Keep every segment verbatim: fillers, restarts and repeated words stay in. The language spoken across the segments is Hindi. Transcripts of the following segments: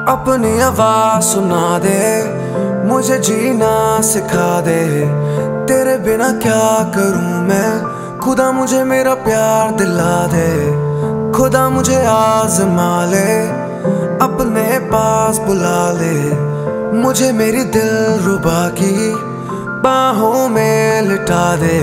अपनी आवाज सुना दे, मुझे जीना सिखा दे। तेरे बिना क्या करूं मैं, खुदा मुझे मेरा प्यार दिला दे। खुदा मुझे आज़मा ले, अपने पास बुला ले। मुझे मेरी दिलरुबा की बाहों में लिटा दे।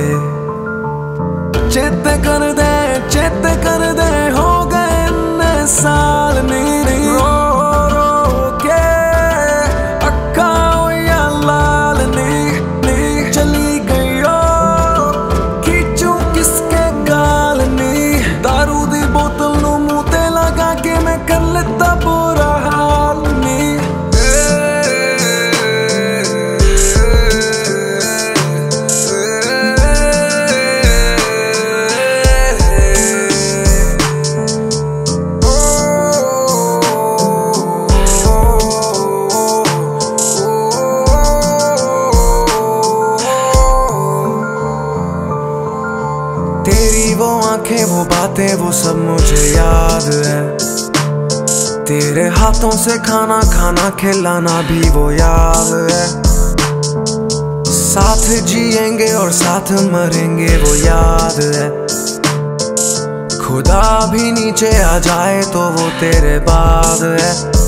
चेते कर दे, चेते कर दे, हो गए इतने साल नी रो रो के अक्का होया लाल नी नी। चली गई ओ खींचू किसके गाल नी। दारू दी बोतल नू मुंह ते लगा के मैं कर लेता बुरा हाल नी। तेरी वो आंखें, वो बातें, वो सब मुझे याद है। तेरे हाथों से खाना खाना खिलाना भी वो याद है। साथ जिएंगे और साथ मरेंगे वो याद है। खुदा भी नीचे आ जाए तो वो तेरे बाद है।